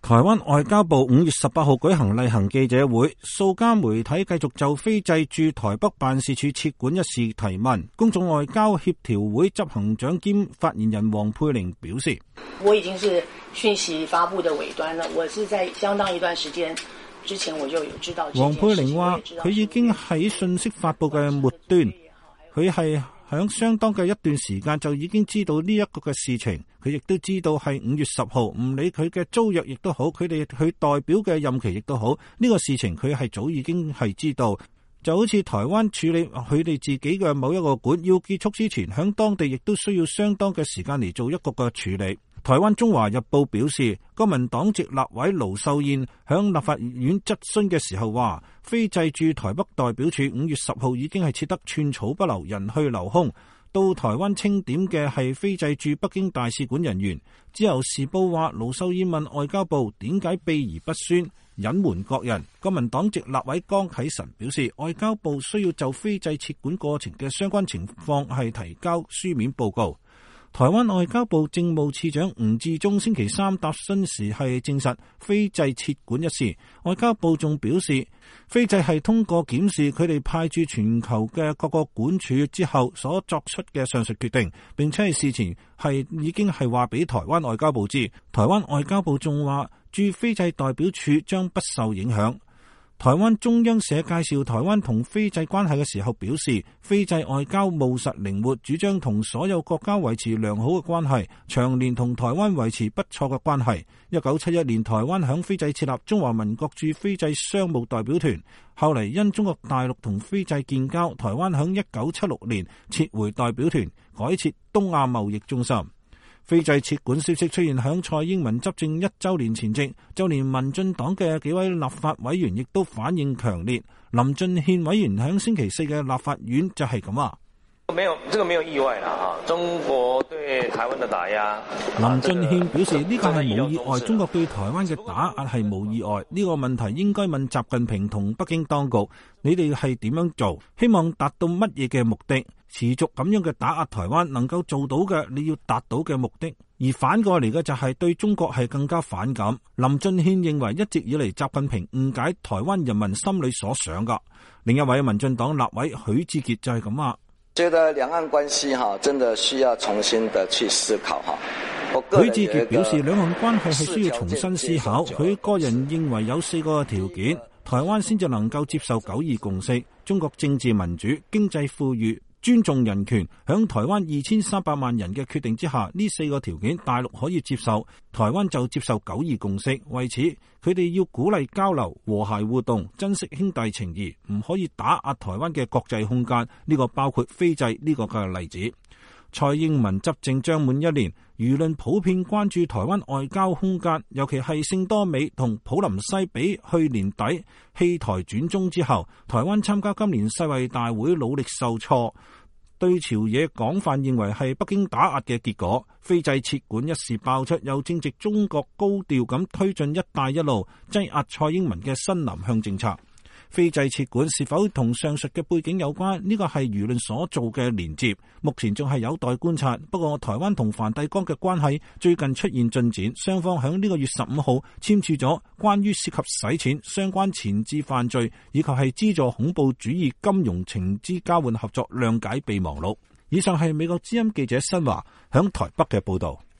台灣外交部5月18號舉行例行記者會，數家媒體繼續就斐濟駐台北辦事處撤館一事提問。公眾外交協調會執行長兼發言人黃佩玲表示： 我已經是訊息發布的尾端了，我是在相當一段時間之前我就有知道。 黃佩玲話：佢已經喺信息發布嘅末端，佢係響相當嘅一段時間就已經知道呢一個嘅事情，佢亦都知道係5月10號，唔理佢嘅租約亦都好，佢哋佢代表嘅任期亦都好，呢個事情佢係早已經係知道。就好似台灣處理佢哋自己嘅某一個館要結束之前，響當地亦都需要相當嘅時間嚟做一個嘅處理。台灣中華日報表示，國民黨籍立委盧秀燕響立法院質詢嘅時候話，斐濟駐台北代表處5月10號已經係設得寸草不留，人去樓空。到台灣清點嘅係斐濟駐北京大使館人員。自由時報話，盧秀燕問外交部點解秘而不宣，隱瞞國人。國民黨籍立委江啟臣表示，外交部需要就斐濟撤館過程嘅相關情況係提交書面報告。台灣外交部政務次長吳志忠星期三答詢時係證實斐濟撤館一事。外交部仲表示，斐濟係通過檢視佢哋派駐全球嘅各個館處之後所作出嘅上述決定，並且係事前係已經係話俾台灣外交部知。台灣外交部仲話，駐斐濟代表處將不受影響。台灣中央社介紹台灣同斐濟關係嘅時候表示，斐濟外交務實靈活，主張同所有國家維持良好嘅關係，長年同台灣維持不錯嘅關係。1971年台灣響斐濟設立中華民國駐斐濟商務代表團，後嚟因中國大陸同斐濟建交，台灣響1976年撤回代表團，改設東亞貿易中心。斐濟撤館消息出現響蔡英文執政1週年前夕，就連民進黨嘅幾位立法委員亦都反應強烈。林俊憲委員響星期4嘅立法院就係咁話。 這個沒有意外啦，中國對台灣的打壓。 林俊憲表示呢個係冇意外，中國對台灣嘅打壓係冇意外。呢個問題應該問習近平同北京當局，你哋係點樣做？希望達到乜嘢嘅目的？持續咁樣嘅打壓台灣，能夠做到嘅，你要達到嘅目的。而反過嚟嘅就係對中國係更加反感。林俊憲認為一直以嚟習近平誤解台灣人民心裏所想噶。另一位民進黨立委許智傑就係咁話。 覺得兩岸關係真的需要重新的去思考。 許智傑表示，兩岸關係係需要重新思考。佢個人認為有4個條件，台灣先至能夠接受9·2共識。中國政治民主、經濟富裕、尊重人權，響台灣2300萬人嘅決定之下，呢4個條件大陸可以接受，台灣就接受9·2共識。為此，佢哋要鼓勵交流、和諧互動，珍惜兄弟情誼，唔可以打壓台灣嘅國際空間。呢個包括斐濟呢個嘅例子。蔡英文執政將滿1年，輿論普遍關注台灣外交空間，尤其係聖多美同普林西比去年底棄台轉中之後，台灣參加今年世衛大會努力受挫，對朝野廣泛認為係北京打壓嘅結果。斐濟撤館一事爆出，又正值中國高調咁推進一帶一路，擠壓蔡英文嘅新南向政策。斐濟撤館是否同上述嘅背景有關？呢個係輿論所做嘅連接，目前仲係有待觀察。不過台灣同梵蒂岡嘅關係最近出現進展，雙方喺呢個月15號簽署咗關於涉及洗錢、相關前置犯罪以及係資助恐怖主義金融情資交換合作諒解備忘錄。以上係美國之音記者新華響台北嘅報道。